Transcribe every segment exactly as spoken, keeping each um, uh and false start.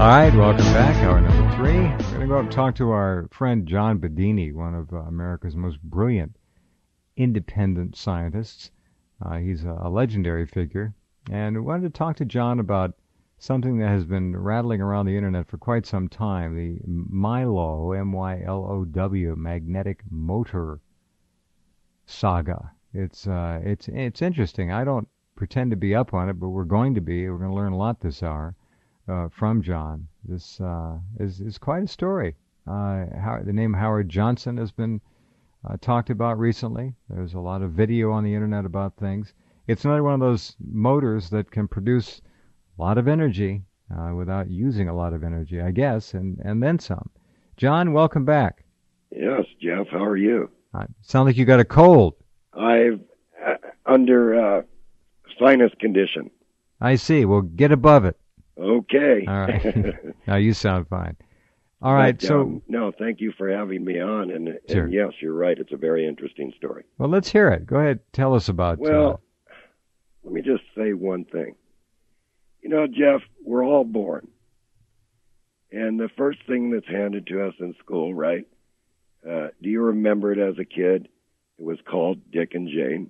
All right, welcome back. Hour number three. We're going to go up and talk to our friend John Bedini, one of uh, America's most brilliant independent scientists. Uh, he's a, a legendary figure. And we wanted to talk to John about something that has been rattling around the internet for quite some time, the Milo, M Y L O W, magnetic motor saga. It's uh, it's it's interesting. I don't pretend to be up on it, but we're going to be. We're going to learn a lot this hour uh, from John. This uh, is is quite a story. Uh, how, the name Howard Johnson has been uh, talked about recently. There's a lot of video on the internet about things. It's another one of those motors that can produce a lot of energy uh, without using a lot of energy, I guess, and, and then some. John, welcome back. Yes, Jeff, how are you? Uh, sound like you got a cold. I'm uh, under uh, sinus condition. I see. Well, get above it. Okay. All right. Now you sound fine. All right. But, so, um, no, thank you for having me on. And, sure. and yes, you're right. It's a very interesting story. Well, let's hear it. Go ahead. Tell us about. Well, uh, let me just say one thing. You know, Jeff, we're all born. And the first thing that's handed to us in school, right? Uh, do you remember it as a kid? It was called Dick and Jane.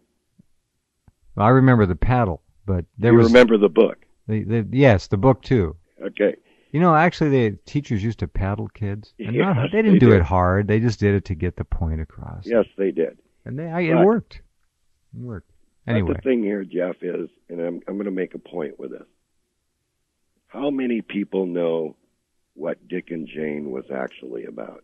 I remember the paddle, but there do you was. remember the book? The, the, yes, the book too. Okay. You know, actually, the teachers used to paddle kids. And Yes, not, they didn't they do did. it hard. They just did it to get the point across. Yes, they did. And they, I, it But- worked. It worked. Anyway. But the thing here, Jeff, is, and I'm, I'm going to make a point with this. How many people know what Dick and Jane was actually about?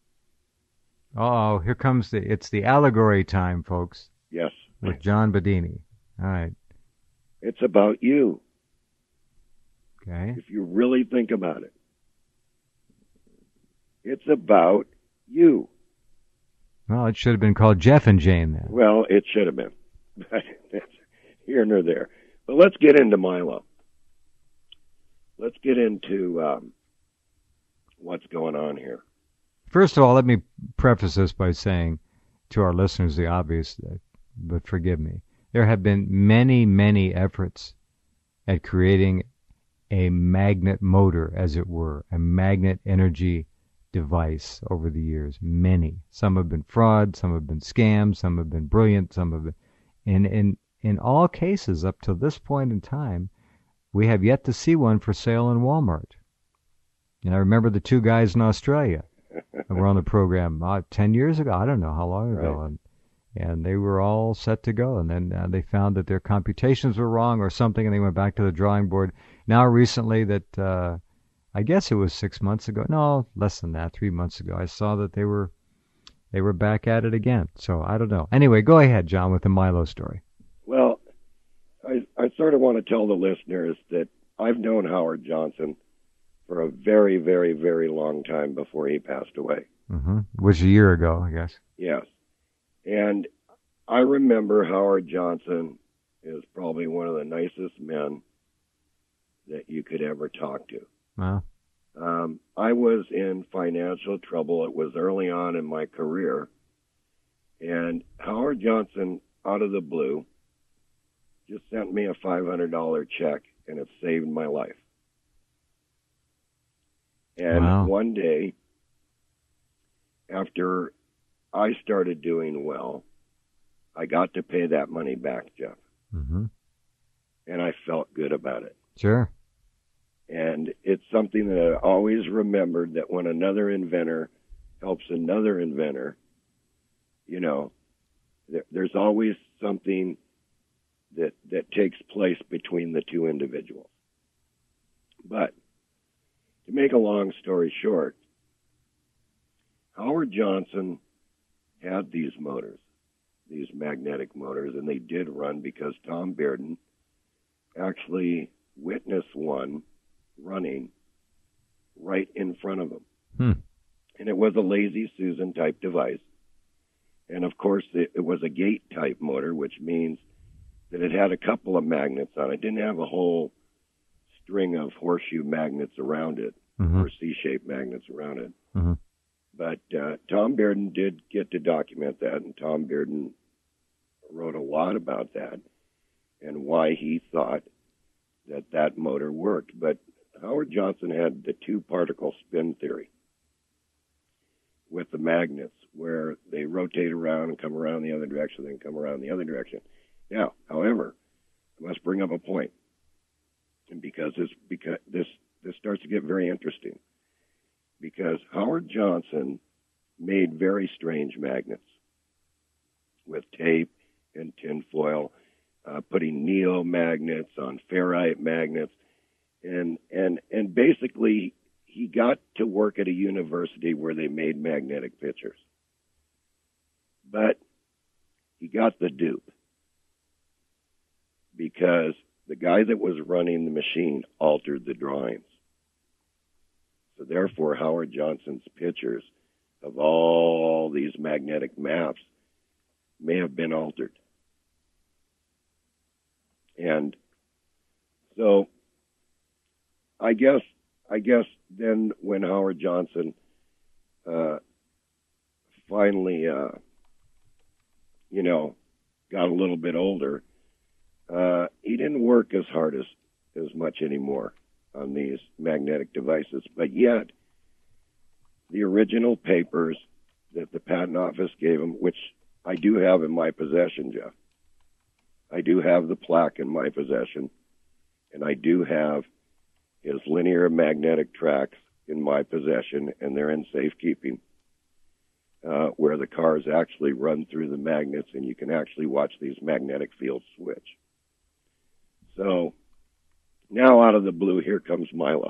Oh, here comes the, it's the allegory time, folks, Yes. with John Bedini. All right. It's about you, Okay. if you really think about it. It's about you. Well, it should have been called Jeff and Jane then. Well, it should have been. But that's here nor there. But let's get into Milo. Let's get into um, what's going on here. First of all, let me preface this by saying to our listeners the obvious, but forgive me. There have been many, many efforts at creating a magnet motor, as it were, a magnet energy device over the years. Many. Some have been fraud, some have been scams, some have been brilliant, some have been... And in, in all cases, up to this point in time, we have yet to see one for sale in Walmart. And I remember the two guys in Australia that were on the program uh, ten years ago. I don't know how long ago. Right. And, and they were all set to go. And then uh, they found that their computations were wrong or something, and they went back to the drawing board. Now recently that, uh, I guess it was six months ago. No, less than that, three months ago. I saw that they were they were back at it again. So I don't know. Anyway, go ahead, John, with the Milo story. Well, I, I sort of want to tell the listeners that I've known Howard Johnson for a very, very, very long time before he passed away. Mm-hmm. Which a year ago, I guess. Yes. And I remember Howard Johnson is probably one of the nicest men that you could ever talk to. Well, Um, I was in financial trouble. It was early on in my career. And Howard Johnson, out of the blue, just sent me a five hundred dollars check, and it saved my life. And Wow. one day, after I started doing well, I got to pay that money back, Jeff. mm-hmm. And I felt good about it. Sure. And it's something that I always remembered, that when another inventor helps another inventor, you know, there, there's always something that that takes place between the two individuals. But to make a long story short, Howard Johnson had these motors, these magnetic motors, and they did run because Tom Bearden actually witnessed one running right in front of him. Hmm. And it was a Lazy Susan type device. And of course, it, it was a gate type motor, which means that it had a couple of magnets on it. It didn't have a whole string of horseshoe magnets around it, Mm-hmm. or C-shaped magnets around it. Mm-hmm. But uh, Tom Bearden did get to document that, and Tom Bearden wrote a lot about that and why he thought that that motor worked. But Howard Johnson had the two-particle spin theory with the magnets, where they rotate around and come around the other direction, then come around the other direction. Now, however, I must bring up a point, and because this because this this starts to get very interesting, because Howard Johnson made very strange magnets with tape and tinfoil, uh, putting neomagnets on ferrite magnets, and and and basically he got to work at a university where they made magnetic pictures, but he got the dupe because the guy that was running the machine altered the drawings. So therefore, Howard Johnson's pictures of all these magnetic maps may have been altered. And so I guess I guess then when Howard Johnson uh, finally, uh, you know, got a little bit older, uh, he didn't work as hard as, as much anymore on these magnetic devices. But yet, the original papers that the Patent Office gave him, which I do have in my possession, Jeff. I do have the plaque in my possession, and I do have his linear magnetic tracks in my possession, and they're in safekeeping, uh, where the cars actually run through the magnets, and you can actually watch these magnetic fields switch. So now out of the blue, here comes Milo.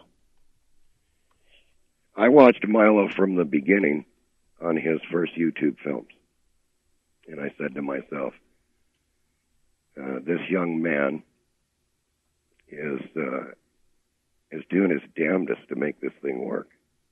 I watched Milo from the beginning on his first YouTube films, and I said to myself, uh, this young man is uh, is doing his damnedest to make this thing work.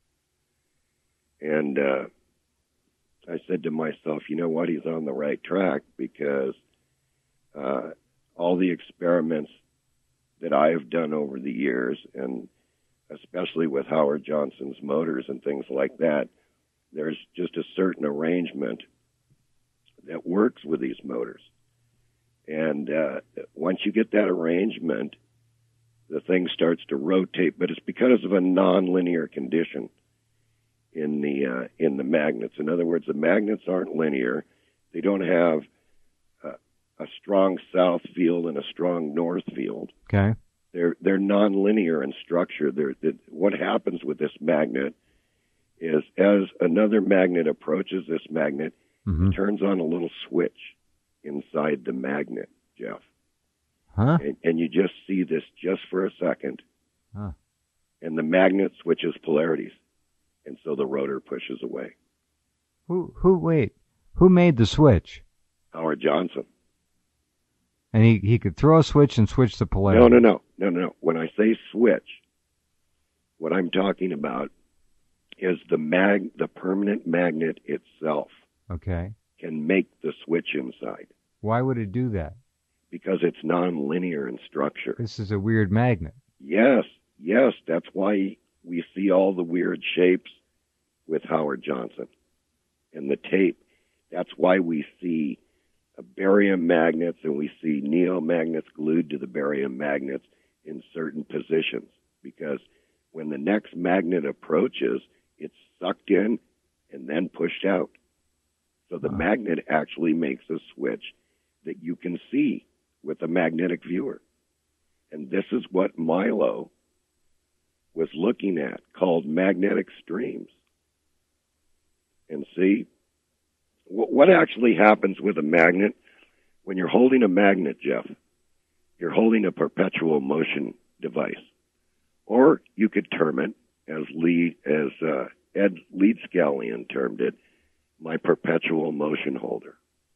And uh, I said to myself, you know what, he's on the right track, because uh, all the experiments that I have done over the years, and especially with Howard Johnson's motors and things like that, there's just a certain arrangement that works with these motors. And uh, once you get that arrangement, the thing starts to rotate, but it's because of a nonlinear condition in the uh, in the magnets. In other words, the magnets aren't linear. They don't have a, a strong south field and a strong north field. Okay. They're they're nonlinear in structure. They're, they're, what happens with this magnet is, as another magnet approaches this magnet, mm-hmm. it turns on a little switch inside the magnet, Jeff. Huh? And, and you just see this just for a second. Huh. And the magnet switches polarities. And so the rotor pushes away. Who, who, wait, who made the switch? Howard Johnson. And he, he could throw a switch and switch the polarity. No, no, no, no, no. When I say switch, what I'm talking about is the mag, the permanent magnet itself. Okay. Can make the switch inside. Why would it do that? Because it's nonlinear in structure. This is a weird magnet. Yes, yes. That's why we see all the weird shapes with Howard Johnson and the tape. That's why we see barium magnets and we see neomagnets glued to the barium magnets in certain positions. Because when the next magnet approaches, it's sucked in and then pushed out. So the wow. magnet actually makes a switch that you can see with a magnetic viewer. And this is what Milo was looking at, called magnetic streams. And see, what actually happens with a magnet, when you're holding a magnet, Jeff, you're holding a perpetual motion device. Or you could term it, as Lee, as uh, Ed Leedscallion termed it, my perpetual motion holder.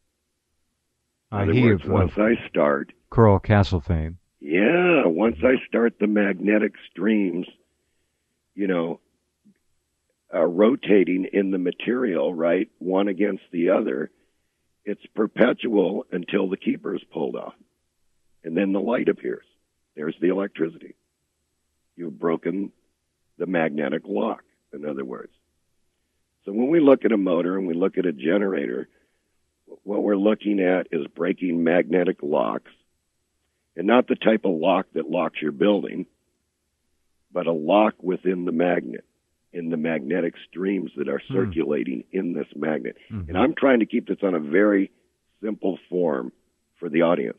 In uh, other he words, of, once of I start... Coral Castle fame. Yeah, once I start the magnetic streams, you know, uh, rotating in the material, right, one against the other, it's perpetual until the keeper is pulled off. And then the light appears. There's the electricity. You've broken the magnetic lock, in other words. So when we look at a motor and we look at a generator, what we're looking at is breaking magnetic locks, and not the type of lock that locks your building, but a lock within the magnet, in the magnetic streams that are circulating mm. in this magnet. Mm-hmm. And I'm trying to keep this on a very simple form for the audience.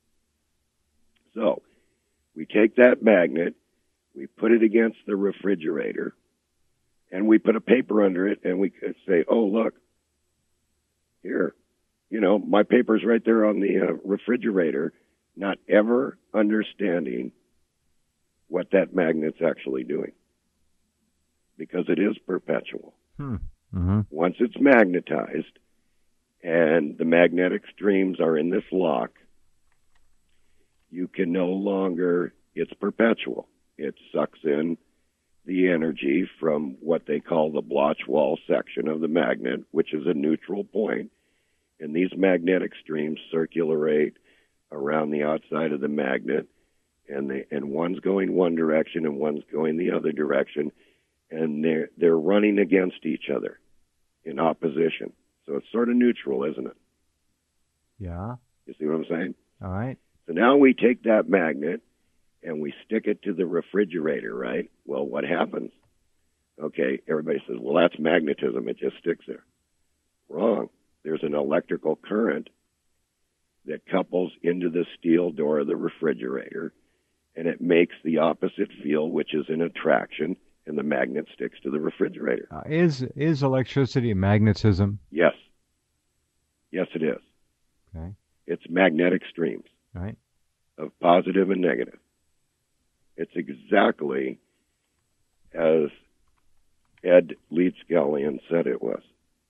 So we take that magnet, we put it against the refrigerator, and we put a paper under it, and we could say, oh, look, here, you know, my paper's right there on the uh, refrigerator, not ever understanding what that magnet's actually doing, because it is perpetual. Hmm. Mm-hmm. Once it's magnetized and the magnetic streams are in this lock, you can no longer, it's perpetual. It sucks in the energy from what they call the blotch wall section of the magnet, which is a neutral point. And these magnetic streams circulate around the outside of the magnet, and they, and one's going one direction and one's going the other direction, and they're they're running against each other in opposition. So it's sort of neutral, isn't it? Yeah. You see what I'm saying? All right. So now we take that magnet and we stick it to the refrigerator, right? Well, what happens? Okay, everybody says, well, that's magnetism. It just sticks there. Wrong. There's an electrical current that couples into the steel door of the refrigerator, and it makes the opposite field, which is an attraction, and the magnet sticks to the refrigerator. Uh, is is electricity magnetism? Yes. Yes, it is. Okay. It's magnetic streams. Right. Of positive and negative. It's exactly as Ed Leedskallian said it was.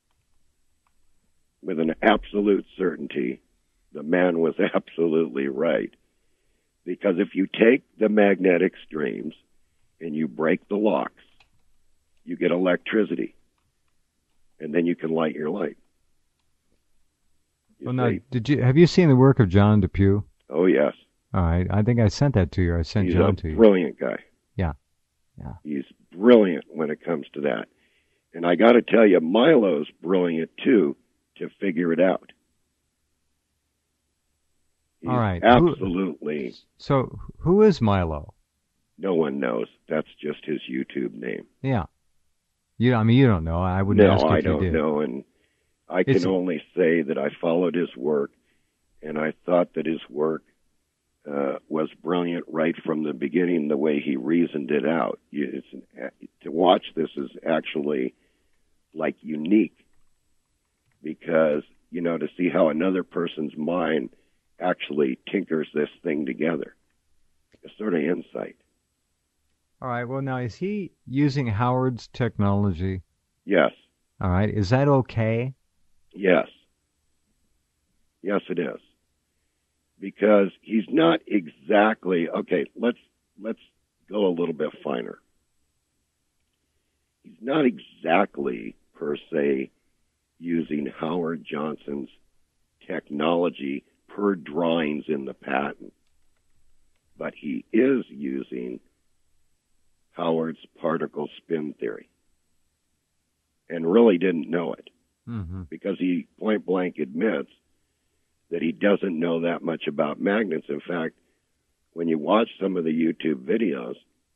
With an absolute certainty, the man was absolutely right. Because if you take the magnetic streams and you break the locks, you get electricity. And then you can light your light. You well, now, did you have you seen the work of John Depew? Oh, yes. All right. I think I sent that to you. I sent He's John a to you. Brilliant guy. Yeah. Yeah. He's brilliant when it comes to that. And I got to tell you, Milo's brilliant, too, to figure it out. He's All right. Absolutely. Who, so who is Milo? No one knows. That's just his YouTube name. Yeah. You, I mean, you don't know. I wouldn't no, ask if I you don't did. know. And I can It's, only say that I followed his work, and I thought that his work uh, was brilliant right from the beginning, the way he reasoned it out. You, it's an, to watch this is actually, like, unique, because, you know, to see how another person's mind actually tinkers this thing together. It's sort of insight. all right. Well, now, is he using Howard's technology? Yes. All right. Is that okay? Yes. Yes, it is. Because he's not exactly, okay, let's let's go a little bit finer. He's not exactly, per se, using Howard Johnson's technology per drawings in the patent. But he is using Howard's particle spin theory. And really didn't know it. Mm-hmm. Because he point blank admits that he doesn't know that much about magnets. In fact, when you watch some of the YouTube videos,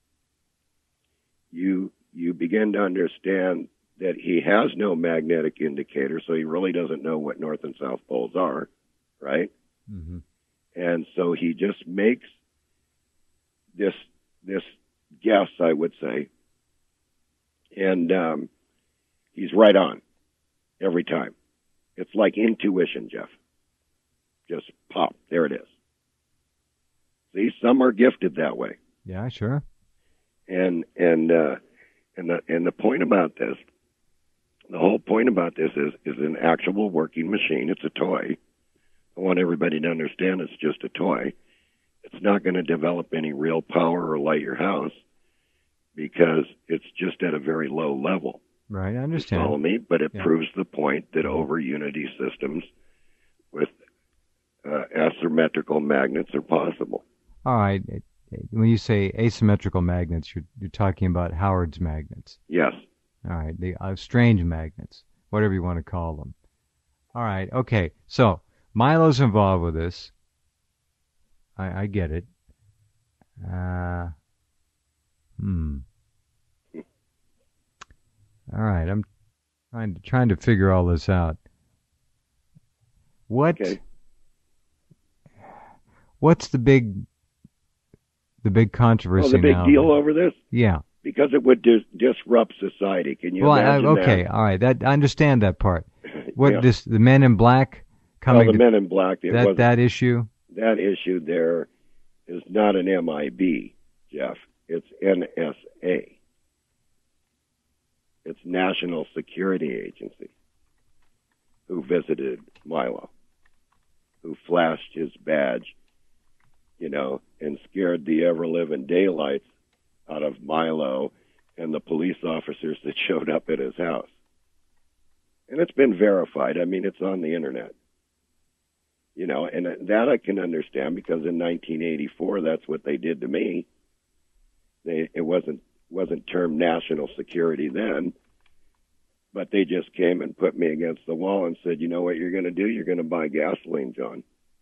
you you begin to understand that he has no magnetic indicator, so he really doesn't know what north and south poles are, right? Mm-hmm. And so he just makes this this guess, I would say, and um, he's right on every time. It's like intuition, Jeff. Just pop, there it is. See, some are gifted that way. Yeah, sure. And and uh, and the and the point about this, the whole point about this is is an actual working machine. It's a toy. I want everybody to understand it's just a toy. It's not going to develop any real power or light your house because it's just at a very low level. Right, I understand. You follow me? But it yeah. proves the point that over unity systems with uh, asymmetrical magnets are possible. All right. When you say asymmetrical magnets, you're, you're talking about Howard's magnets. Yes. All right. The uh, strange magnets, whatever you want to call them. All right. Okay. So Milo's involved with this. I, I get it. Uh, Hmm. All right, I'm trying to trying to figure all this out. What Okay. what's the big the big controversy Oh, the big now? deal over this? Yeah. Because it would dis- disrupt society. Can you Well, I, imagine okay, that? all right. That I understand that part. What Yeah. this the Men in Black Well, coming the to Men in Black, it that wasn't that issue? that issue there is not an M I B, Jeff. It's N S A. It's National Security Agency who visited Milo, who flashed his badge, you know, and scared the ever-living daylights out of Milo and the police officers that showed up at his house. And it's been verified. I mean, it's on the internet. You know, and that I can understand because in nineteen eighty-four, that's what they did to me. They, it wasn't wasn't termed national security then, but they just came and put me against the wall and said, you know what you're going to do? You're going to buy gasoline, John.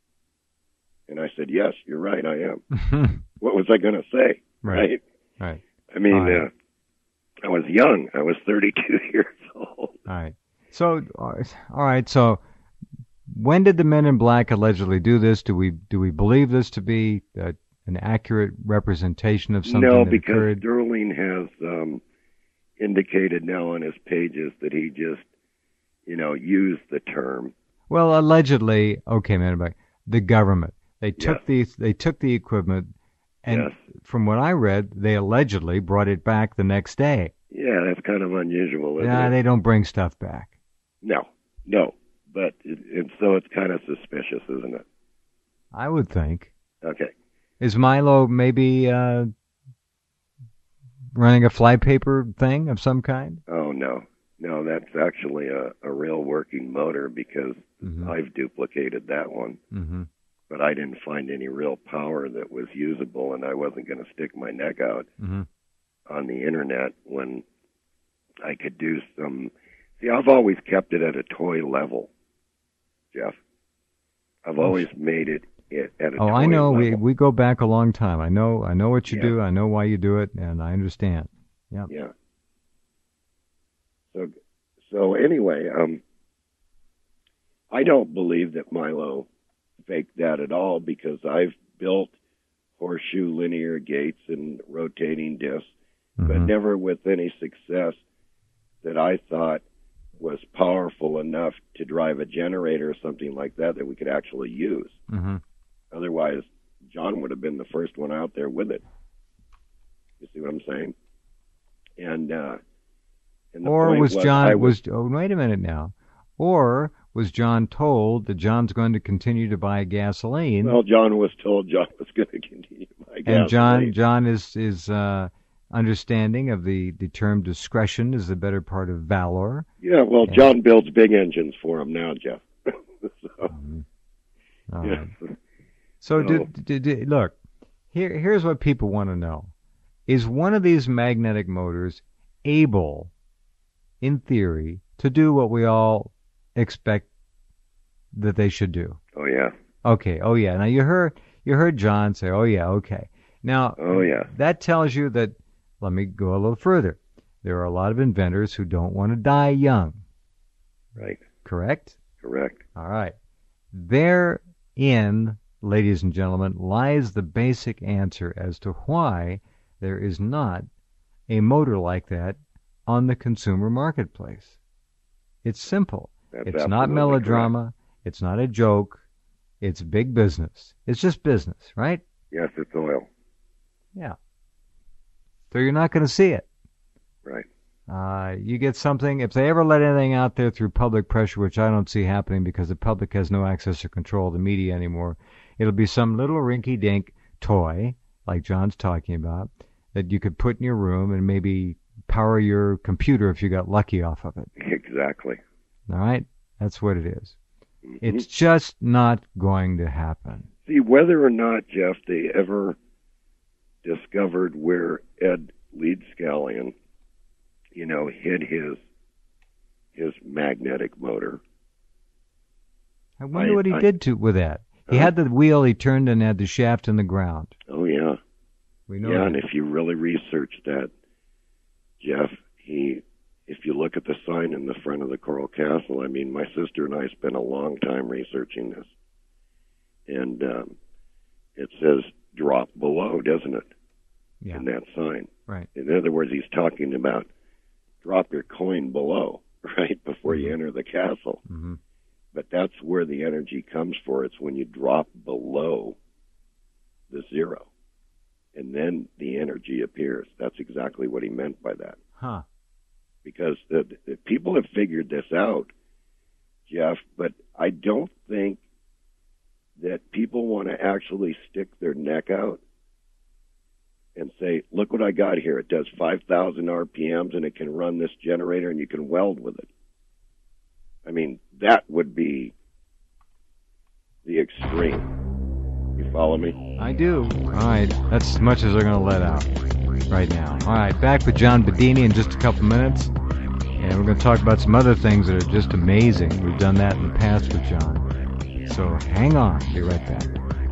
And I said, yes, you're right, I am. What was I going to say? Right. Right. I mean, All right. uh, I was young. I was thirty-two years old. All right. So, all right. So, when did the Men in Black allegedly do this? Do we do we believe this to be uh, an accurate representation of something No, that because occurred? Sterling has um, indicated now on his pages that he just, you know, used the term. Well, allegedly, okay, Men in Black, the government. They took Yes. the they took the equipment, and Yes. from what I read, they allegedly brought it back the next day. Yeah, that's kind of unusual, isn't Nah, it? they don't bring stuff back. No, no. But it, and so it's kind of suspicious, isn't it? I would think. Okay. Is Milo maybe uh, running a flypaper thing of some kind? Oh no, no, that's actually a, a real working motor because Mhm. I've duplicated that one. Mm-hmm. But I didn't find any real power that was usable, and I wasn't going to stick my neck out Mm-hmm. on the internet when I could do some. See, I've always kept it at a toy level, Jeff. I've always made it at a Oh, toy I know. level. We we go back a long time. I know. I know what you Yeah. do. I know why you do it, and I understand. Yeah. Yeah. So, so anyway, um, I don't believe that Milo faked that at all because I've built horseshoe linear gates and rotating discs, but Mhm. never with any success that I thought was powerful enough to drive a generator or something like that that we could actually use. Mhm. Otherwise, John would have been the first one out there with it. You see what I'm saying? And uh, and the Or point was John I was? Oh, wait a minute now. Or was John told that John's going to continue to buy gasoline? well, John was told John was going to continue to buy gasoline. and John John is is uh, understanding of the the term discretion is the better part of valor. Yeah, well, Yeah. John builds big engines for him now, Jeff. so, Mhm. All yeah. right. So, So- did, did, did, look, here here's what people want to know: is one of these magnetic motors able, in theory, to do what we all expect that they should do? Oh yeah, Okay. Oh yeah. Now you heard you heard John say, "Oh yeah, okay." Now oh yeah, that tells you that. Let me go a little further. There are a lot of inventors who don't want to die young. right, Correct? correct. All right. Therein, ladies and gentlemen, lies the basic answer as to why there is not a motor like that on the consumer marketplace. It's simple. That's It's not absolutely melodrama. It's not a joke. It's big business. It's just business, right? correct. Yes, it's oil. Yeah. So you're not going to see it. Right. Uh, you get something, if they ever let anything out there through public pressure, which I don't see happening because the public has no access or control of the media anymore, it'll be some little rinky-dink toy, like John's talking about, that you could put in your room and maybe power your computer if you got lucky off of it. Exactly. All right? That's what it is. Mhm. It's just not going to happen. See, whether or not, Jeff, they ever discovered where Ed Leedscallion, you know, hid his his magnetic motor. I wonder I- what he I- did to with that. He Huh? had the wheel he turned and had the shaft in the ground. Oh yeah, We know Yeah, that. and if you really research that, Jeff, he, if you look at the sign in the front of the Coral Castle, I mean, my sister and I spent a long time researching this. And um, it says drop below, doesn't it? Yeah. In that sign. Right. In other words, he's talking about drop your coin below, right, before you enter the castle. Mm-hmm. But that's where the energy comes for. It's when you drop below the zero. And then the energy appears. That's exactly what he meant by that. Huh. Because the, the people have figured this out, Jeff, but I don't think that people want to actually stick their neck out and say, look what I got here. It does five thousand R P Ms and it can run this generator and you can weld with it. I mean, that would be the extreme. You follow me? I do. All right. That's as much as they're going to let out right now. All right. Back with John Bedini in just a couple minutes. And we're going to talk about some other things that are just amazing. We've done that in the past with John. So hang on. Be right back.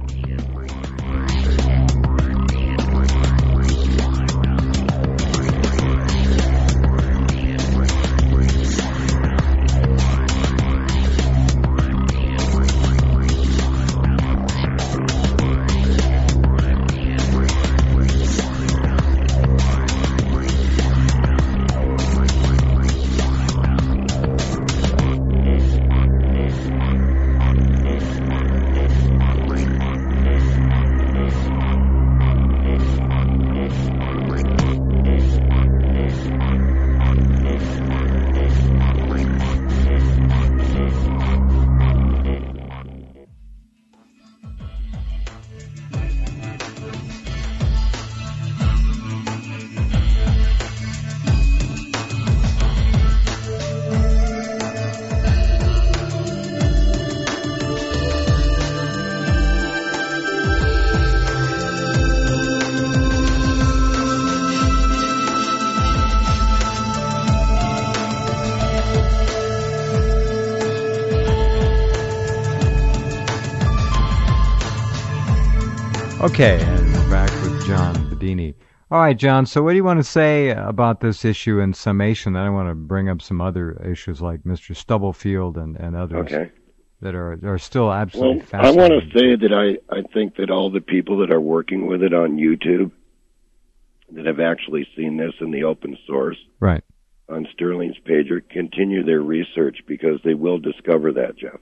Okay, and we're back with John Bedini. All right, John, so what do you want to say about this issue in summation? Then I want to bring up some other issues like Mister Stubblefield and, and others Okay. that are are still absolutely Well, I fascinating. want to say that I, I think that all the people that are working with it on YouTube that have actually seen this in the open source Right. on Sterling's pager continue their research because they will discover that, Jeff.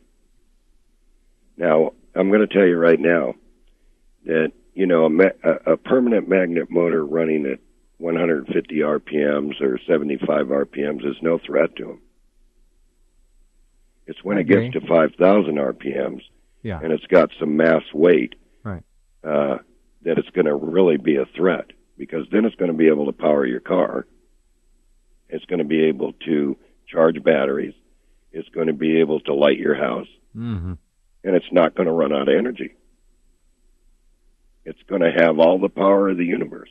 Now, I'm going to tell you right now that, you know, a, ma- a permanent magnet motor running at one hundred fifty R P Ms or seventy-five R P Ms is no threat to them. It's when I it gets agree. to five thousand R P Ms Yeah. and it's got some mass weight Right. uh, that it's going to really be a threat, because then it's going to be able to power your car. It's going to be able to charge batteries. It's going to be able to light your house. Mm-hmm. And it's not going to run out of energy. It's going to have all the power of the universe.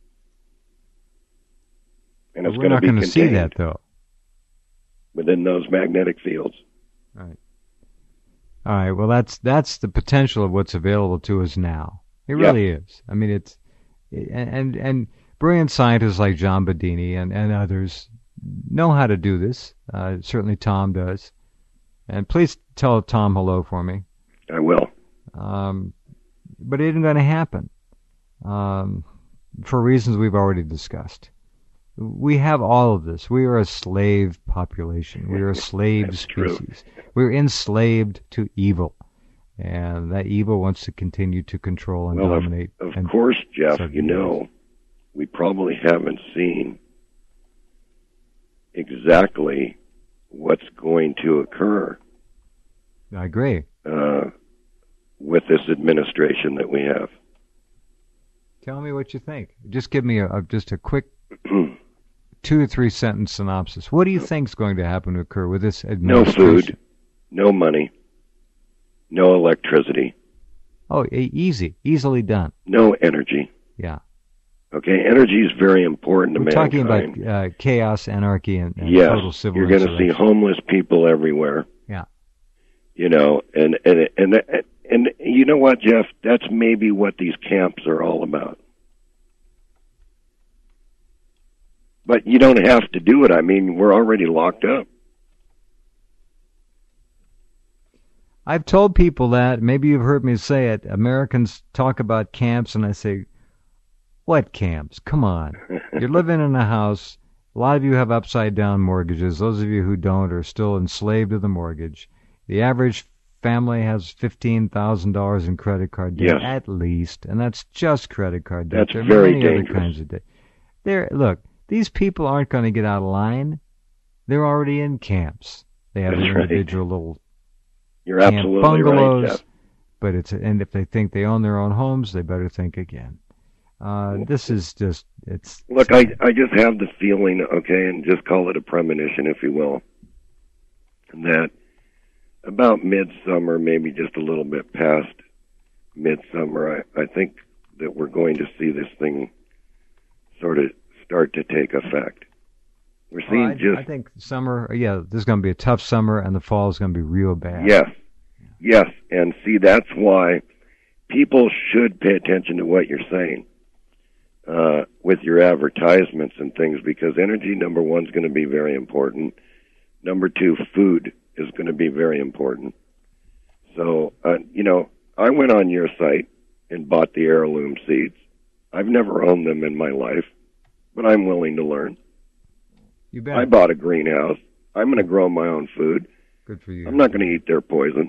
And it's We're going to not be going to see contained that, though. within those magnetic fields. Right. All right. Well, that's that's the potential of what's available to us now. It Yeah. really is. I mean, it's and and, and brilliant scientists like John Bedini and, and others know how to do this. Uh, certainly, Tom does. And please tell Tom hello for me. I will. Um, but it isn't going to happen um, for reasons we've already discussed. We have all of this. We are a slave population. We are a slave That's true. species. We're enslaved to evil. And that evil wants to continue to control and Well, of, dominate. of and course, Jeff, you subjugate know, us. we probably haven't seen exactly what's going to occur I agree. uh, with this administration that we have. Tell me what you think. Just give me a, a just a quick two or three sentence synopsis. What do you think is going to happen to occur with this No administration? food, no money, no electricity, Oh, e- easy, easily done. no energy. Yeah. Okay, energy is very important to We're talking mankind. about uh, chaos, anarchy, and, and yes, total civil you're going to see insurrection. homeless people everywhere. Yeah. You know, and and and and you know what, Jeff? That's maybe what these camps are all about. But you don't have to do it. I mean, we're already locked up. I've told people that, maybe you've heard me say it, Americans talk about camps, and I say, what camps? Come on. You're living in a house. A lot of you have upside-down mortgages. Those of you who don't are still enslaved to the mortgage. The average family has fifteen thousand dollars in credit card debt, yes. at least, and that's just credit card debt. That's there are very many dangerous. other kinds of debt. There, look, these people aren't going to get out of line. They're already in camps. They have That's their right. individual little You're camp absolutely bungalows, right, Jeff. but it's and if they think they own their own homes, they better think again. Uh, this is just it's. Look, I I just have the feeling, okay, and just call it a premonition, if you will, that about midsummer, maybe just a little bit past midsummer, I, I think that we're going to see this thing sort of start to take effect. We're seeing Well, I, just I think summer. Yeah, this is going to be a tough summer, and the fall is going to be real bad. yes, yes, and see that's why people should pay attention to what you're saying uh, with your advertisements and things, because energy, number one, is going to be very important. Number two, food is going to be very important. So, uh, you know, I went on your site and bought the heirloom seeds. I've never owned them in my life, but I'm willing to learn. You bet. I bought a greenhouse. I'm going to grow my own food. Good for you. I'm not going to eat their poison.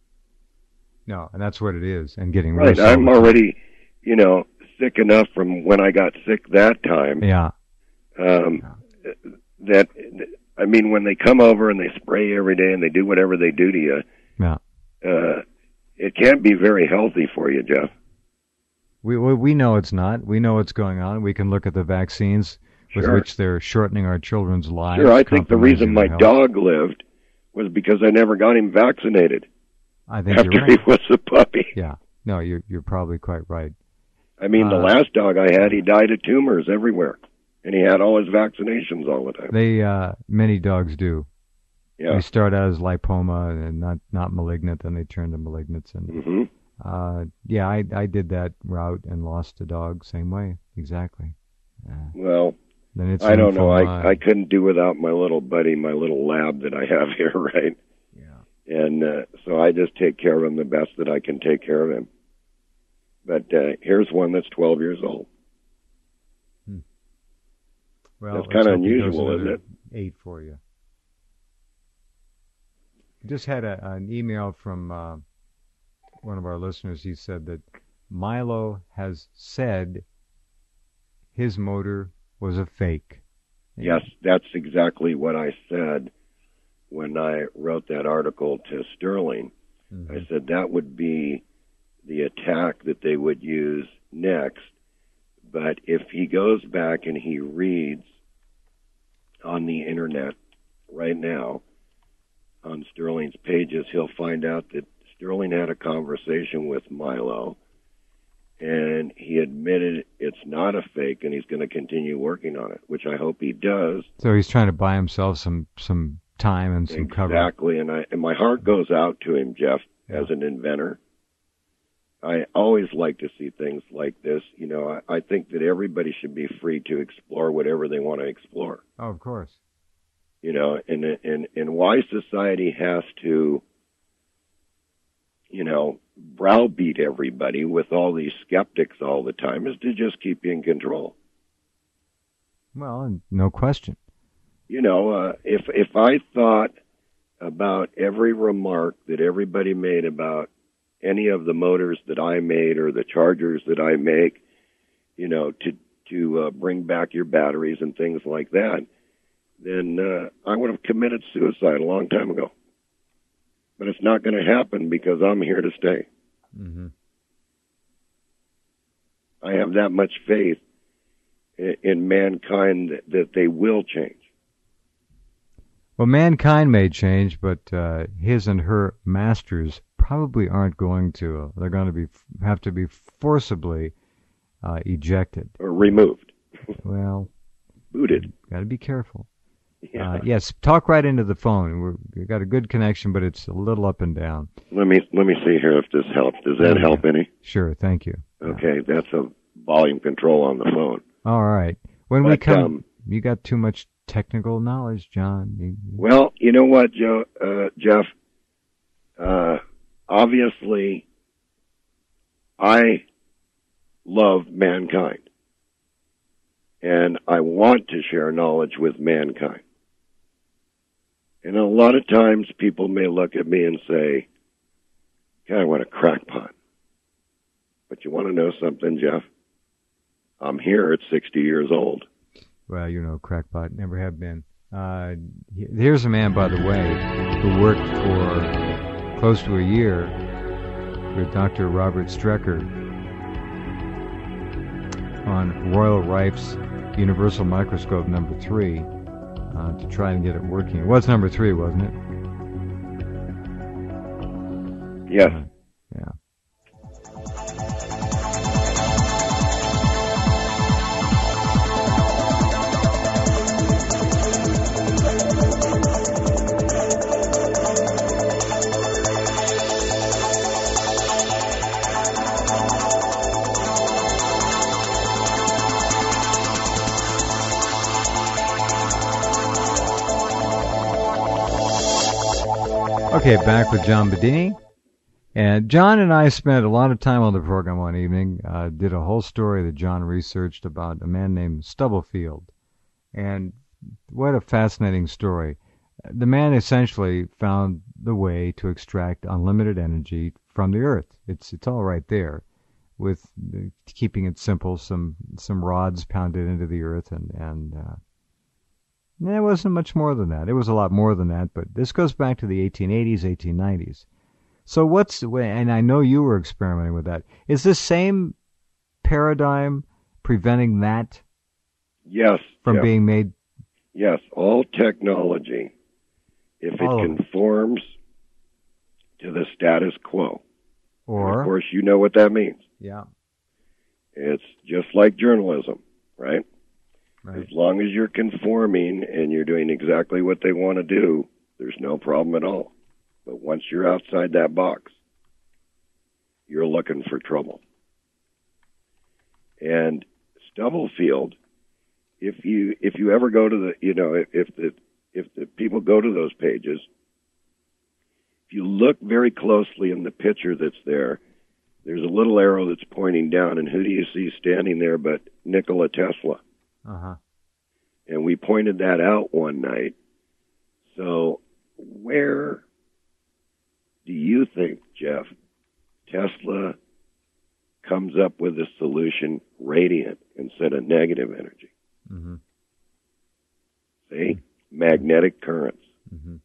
No, and that's what it is, and getting Right. worse. all I'm the time. already, you know, sick enough from when I got sick that time. Yeah. Um, that, I mean, when they come over and they spray every day and they do whatever they do to you, Yeah. uh, it can't be very healthy for you, Jeff. We, we we know it's not. We know what's going on. We can look at the vaccines with Sure. which they're shortening our children's lives. Sure, I think the reason compromising my their health. dog lived was because I never got him vaccinated I think after you're right. he was a puppy. Yeah. No, you're you're probably quite right. I mean, the Uh, last dog I had, he died of tumors everywhere, and he had all his vaccinations all the time. They uh, many dogs do. Yeah. They start out as lipoma and not not malignant, then they turn to malignants. And hmm uh, yeah, I I did that route and lost a dog same way exactly. Uh, Well, then it's I don't know. lymphoma. I I couldn't do without my little buddy, my little lab that I have here, right? Yeah. And uh, so I just take care of him the best that I can take care of him. But uh, here's one that's twelve years old. Well, That's let's kinda hope he goes unusual, isn't another Eight for you. Just had a, an email from uh, one of our listeners. He said that Milo has said his motor was a fake. Yes, that's exactly what I said when I wrote that article to Sterling. Mhm. I said that would be the attack that they would use next. But if he goes back and he reads on the internet right now, on Sterling's pages, he'll find out that Sterling had a conversation with Milo, and he admitted it's not a fake, and he's going to continue working on it, which I hope he does. So he's trying to buy himself some, some time and some cover. Exactly, and I and my heart goes out to him, Jeff, Yeah. as an inventor. I always like to see things like this. You know, I, I think that everybody should be free to explore whatever they want to explore. Oh, of course. You know, and and and why society has to, you know, browbeat everybody with all these skeptics all the time is to just keep you in control. Well, no question. You know, uh, if if I thought about every remark that everybody made about any of the motors that I made or the chargers that I make, you know, to to uh, bring back your batteries and things like that, then uh, I would have committed suicide a long time ago. But it's not going to happen because I'm here to stay. Mm-hmm. I have that much faith in, in mankind that, that they will change. Well, mankind may change, but uh, his and her masters probably aren't going to. They're going to be have to be forcibly uh, ejected. Or removed. Well, Booted. got to be careful. Yeah. Uh, yes, talk right into the phone. We're, we've got a good connection, but it's a little up and down. Let me let me see here if this helps. Does that help any? Sure, thank you. Okay, that's a volume control on the phone. All right. When we But, come, um, you got too much technical knowledge, John. You, well, you know what, Joe, uh, Jeff? Uh, obviously, I love mankind, and I want to share knowledge with mankind. And a lot of times people may look at me and say, God, what a crackpot. But you want to know something, Jeff? I'm here at sixty years old. Well, you know, crackpot, never have been. Uh, here's a man, by the way, who worked for close to a year with Doctor Robert Strecker on Royal Rife's Universal Microscope number three uh, to try and get it working. It was number three, wasn't it? Yes. Uh, yeah. Okay, back with John Bedini. And John and I spent a lot of time on the program one evening, uh, did a whole story that John researched about a man named Stubblefield. And what a fascinating story. The man essentially found the way to extract unlimited energy from the earth. It's it's all right there, with the, keeping it simple, some some rods pounded into the earth, and, and uh, it wasn't much more than that. It was a lot more than that, but this goes back to the eighteen eighties, eighteen nineties. So what's, and I know you were experimenting with that, is this same paradigm preventing that yes, from yes. being made? Yes, all technology, if all it conforms to the status quo. Or, and of course, you know what that means. Yeah. It's just like journalism, right? Right. As long as you're conforming and you're doing exactly what they want to do, there's no problem at all. But once you're outside that box, you're looking for trouble. And Stubblefield, if you if you ever go to the, you know, if, if the if the people go to those pages, if you look very closely in the picture that's there, there's a little arrow that's pointing down, and who do you see standing there but Nikola Tesla? Uh-huh. And we pointed that out one night. So where do you think, Jeff, Tesla comes up with a solution, radiant instead of negative energy? Mm-hmm. See? Magnetic currents. Mm-hmm.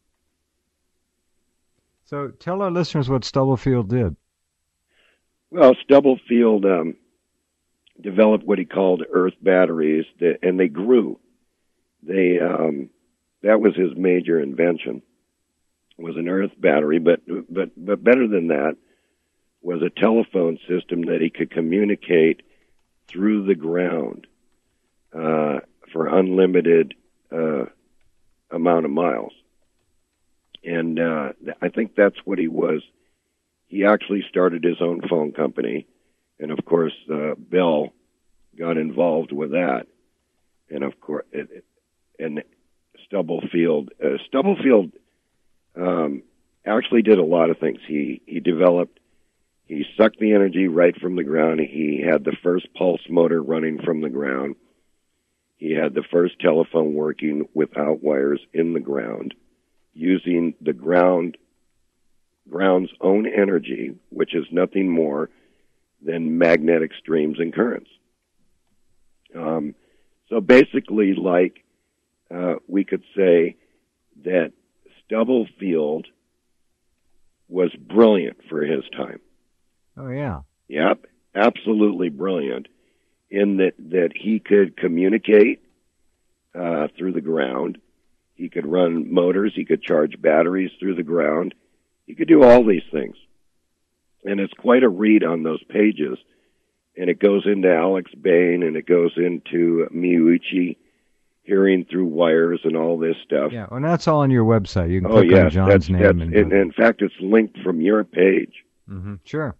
So tell our listeners what Stubblefield did. Well, Stubblefield um, developed what he called earth batteries, that, and they grew. They um, that was his major invention, was an earth battery, but but but better than that was a telephone system that he could communicate through the ground uh, for unlimited uh, amount of miles. And uh, I think that's what he was. He actually started his own phone company, and of course, uh, Bell got involved with that. And of course, it, it, and Stubblefield, uh, Stubblefield um, actually did a lot of things. He he developed, he sucked the energy right from the ground. He had the first pulse motor running from the ground. He had the first telephone working without wires in the ground, using the ground ground's own energy, which is nothing more than magnetic streams and currents. Um, so basically, like uh, we could say that Stubblefield was brilliant for his time. Oh, yeah. Yep, absolutely brilliant in that, that he could communicate uh, through the ground. He could run motors. He could charge batteries through the ground. He could do all these things. And it's quite a read on those pages. And it goes into Alex Bain, and it goes into Miyuichi, hearing through wires and all this stuff. Yeah, well, that's all on your website. You can oh, click yes, on John's that's, name. that's, and in, in fact, it's linked from your page. Mm-hmm. Sure.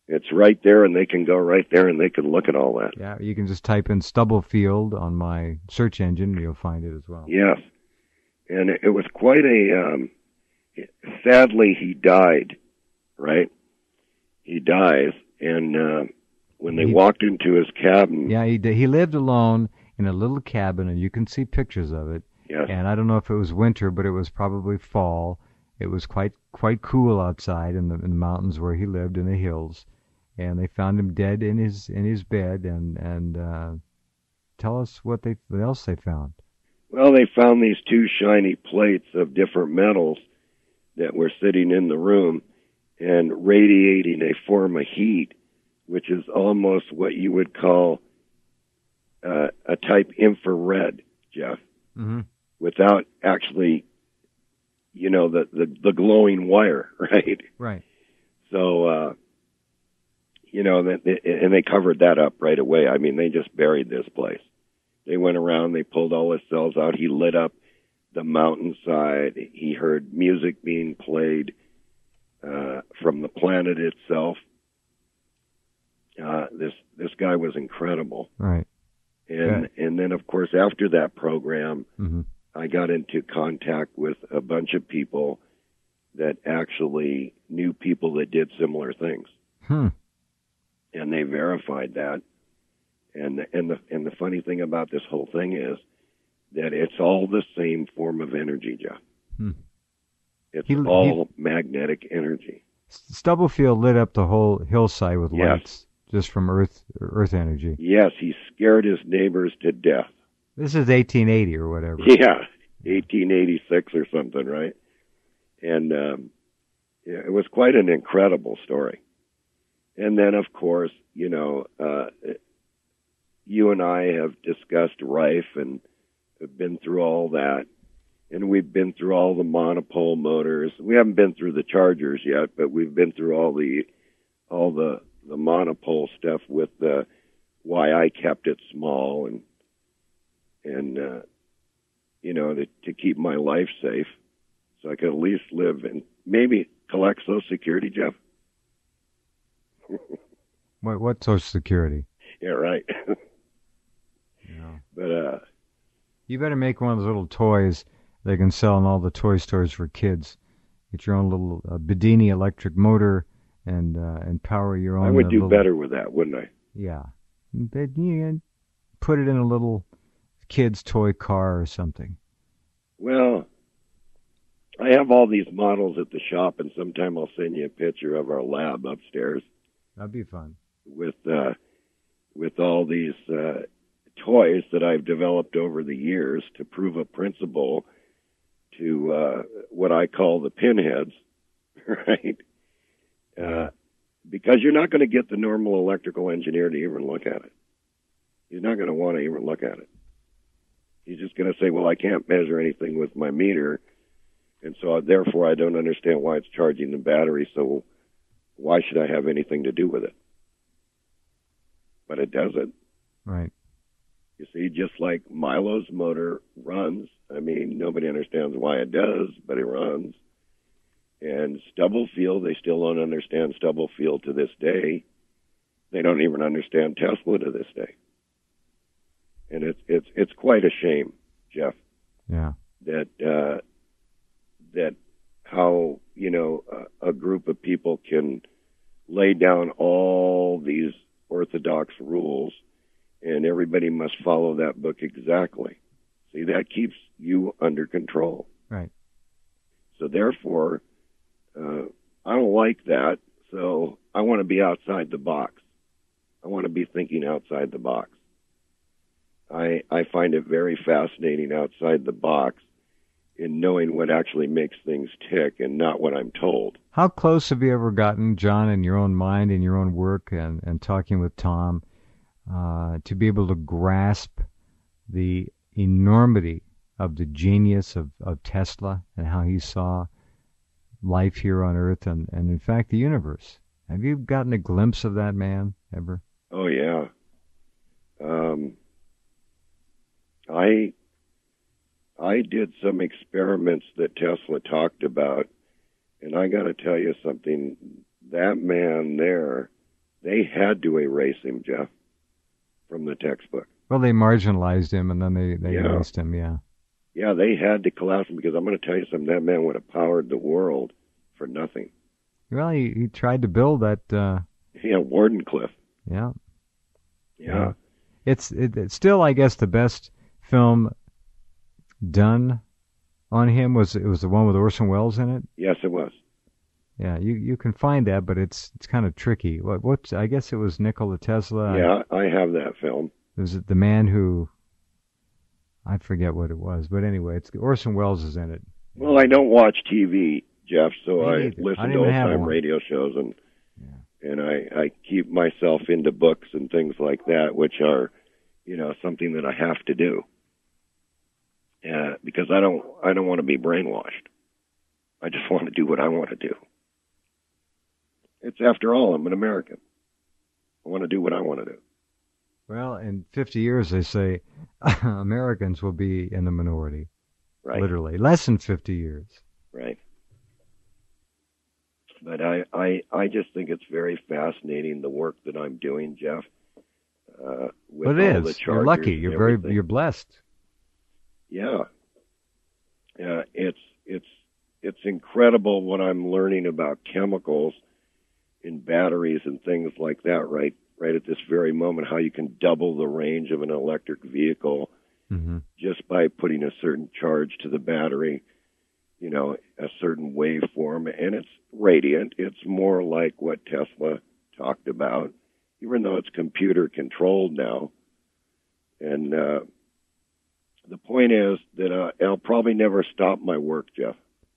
It's right there, and they can go right there, and they can look at all that. Yeah, you can just type in Stubblefield on my search engine, and you'll find it as well. Yes. And it was quite a, um, sadly, he died, right? He dies, and uh, when they he, walked into his cabin... Yeah, he did. He lived alone in a little cabin, and you can see pictures of it. Yes. And I don't know if it was winter, but it was probably fall. It was quite quite cool outside in the, in the mountains where he lived, in the hills. And they found him dead in his in his bed. And and uh, tell us what they what else they found. Well, they found these two shiny plates of different metals that were sitting in the room and radiating a form of heat, which is almost what you would call uh, a type infrared, Jeff, mm-hmm. without actually, you know, the, the, the glowing wire, right? Right. So, uh, you know, and they covered that up right away. I mean, they just buried this place. They went around, they pulled all his cells out. He lit up the mountainside. He heard music being played uh, from the planet itself. Uh, this this guy was incredible. Right. And yeah. and then, of course, after that program, mm-hmm. I got into contact with a bunch of people that actually knew people that did similar things. Hmm. And they verified that. And and the and the funny thing about this whole thing is that it's all the same form of energy, Jeff. Hmm. It's he, all he, magnetic energy. Stubblefield lit up the whole hillside with yes. lights just from Earth Earth energy. Yes, he scared his neighbors to death. This is eighteen eighty or whatever. Yeah, eighteen eighty-six or something, right? And um, yeah, it was quite an incredible story. And then, of course, you know, uh, you and I have discussed Rife and have been through all that. And we've been through all the monopole motors. We haven't been through the chargers yet, but we've been through all the all the, the monopole stuff with the why I kept it small and and uh, you know to, to keep my life safe, so I could at least live and maybe collect Social Security, Jeff. What what Social Security? Yeah, right. Yeah. But uh, you better make one of those little toys they can sell in all the toy stores for kids. Get your own little uh, Bedini electric motor and uh, and power your own. I would uh, do little... better with that, wouldn't I? Yeah. But, yeah, put it in a little kid's toy car or something. Well, I have all these models at the shop, and sometime I'll send you a picture of our lab upstairs. That'd be fun. With uh, with all these uh, toys that I've developed over the years to prove a principle to uh, what I call the pinheads, right? Uh, because you're not going to get the normal electrical engineer to even look at it. He's not going to want to even look at it. He's just going to say, well, I can't measure anything with my meter, and so therefore I don't understand why it's charging the battery, so why should I have anything to do with it? But it doesn't. Right. You see, just like Milo's motor runs, I mean, nobody understands why it does, but it runs. And Stubblefield, they still don't understand Stubblefield to this day. They don't even understand Tesla to this day. And it's it's it's quite a shame, Jeff. Yeah. That uh, that how you know a, a group of people can lay down all these orthodox rules, and everybody must follow that book exactly. See, that keeps you under control. Right. So therefore, uh, I don't like that. So I want to be outside the box. I want to be thinking outside the box. I I find it very fascinating outside the box in knowing what actually makes things tick and not what I'm told. How close have you ever gotten, John, in your own mind, in your own work, and, and talking with Tom, uh, to be able to grasp the enormity of the genius of, of Tesla and how he saw life here on Earth and, and, in fact, the universe? Have you gotten a glimpse of that man ever? Oh, yeah. Um, I I did some experiments that Tesla talked about, and I got to tell you something. That man there they had to erase him, Jeff, from the textbook. Well, they marginalized him, and then they, they Yeah. erased him, yeah. Yeah, they had to collapse him because I'm going to tell you something. That man would have powered the world for nothing. Well, he, he tried to build that, uh, Yeah, Wardenclyffe. yeah. Yeah. It's, it, it's still, I guess, the best film done on him was it was the one with Orson Welles in it. Yes, it was. Yeah, you you can find that, but it's it's kind of tricky. What what's I guess it was Nikola Tesla. Yeah, I have that film. Was it the man who? I forget what it was, but anyway, it's Orson Welles is in it. Well, I don't watch T V, Jeff, so Me I neither. I listen don't to even have old-time one. radio shows, and Yeah. and I, I keep myself into books and things like that, which are, you know, something that I have to do. Uh, because I don't I don't want to be brainwashed. I just want to do what I want to do. It's after all, I'm an American. I want to do what I want to do. Well, in fifty years, they say Americans will be in the minority. Right. Literally, less than fifty years. Right. But I, I, I just think it's very fascinating the work that I'm doing, Jeff. Uh, with But it all the is. You're lucky. chargers You're and very. everything. You're blessed. Yeah. Uh, it's it's it's incredible what I'm learning about chemicals in batteries and things like that. Right, right at this very moment, how you can double the range of an electric vehicle Mm-hmm. just by putting a certain charge to the battery. You know, a certain waveform, and it's radiant. It's more like what Tesla talked about, even though it's computer controlled now. And uh, the point is that uh, I'll probably never stop my work, Jeff.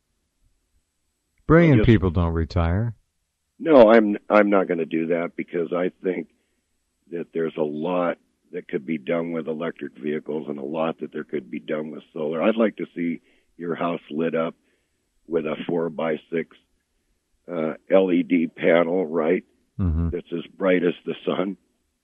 Brilliant Just- people don't retire. No, I'm I'm not going to do that because I think that there's a lot that could be done with electric vehicles and a lot that there could be done with solar. I'd like to see your house lit up with a four by six uh, L E D panel, right? Mm-hmm. That's as bright as the sun.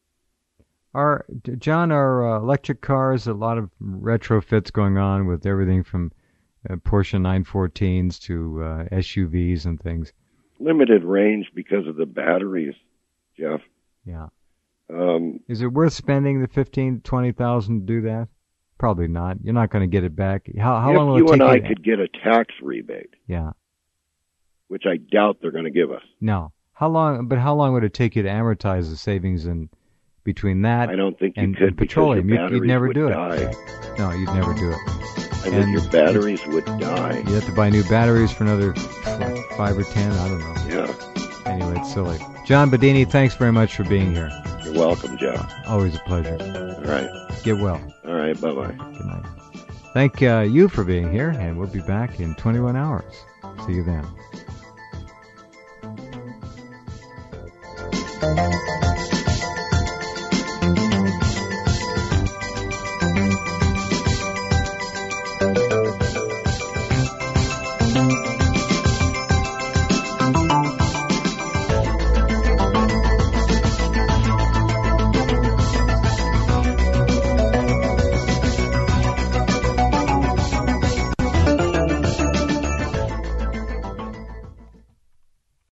Are John, are uh, electric cars a lot of retrofits going on with everything from uh, Porsche nine fourteens to uh, S U Vs and things? Limited range because of the batteries, Jeff. Yeah. Um, Is it worth spending the fifteen, twenty thousand to do that? Probably not. You're not going to get it back. How how if long will you it take and I you? could get a tax rebate, Yeah. which I doubt they're going to give us. No. How long? But how long would it take you to amortize the savings in between that I don't think you and, could and because petroleum? your You'd, batteries you'd never would do die. it. No, you'd never do it. And, And then your batteries would die. You have to buy new batteries for another f- five or ten. I don't know. Yeah. Anyway, it's silly. John Bedini, thanks very much for being here. You're welcome, Jeff. Always a pleasure. All right. Get well. All right. Bye-bye. Good night. Thank uh, you for being here, and we'll be back in twenty-one hours. See you then.